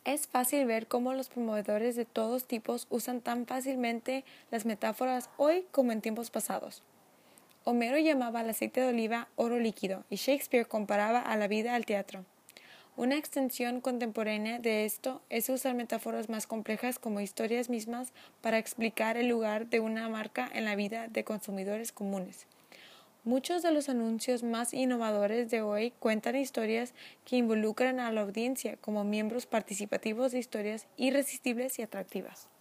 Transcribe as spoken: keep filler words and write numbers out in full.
Es fácil ver cómo los promovedores de todos tipos usan tan fácilmente las metáforas hoy como en tiempos pasados. Homero llamaba al aceite de oliva oro líquido y Shakespeare comparaba a la vida al teatro. Una extensión contemporánea de esto es usar metáforas más complejas como historias mismas para explicar el lugar de una marca en la vida de consumidores comunes. Muchos de los anuncios más innovadores de hoy cuentan historias que involucran a la audiencia como miembros participativos de historias irresistibles y atractivas.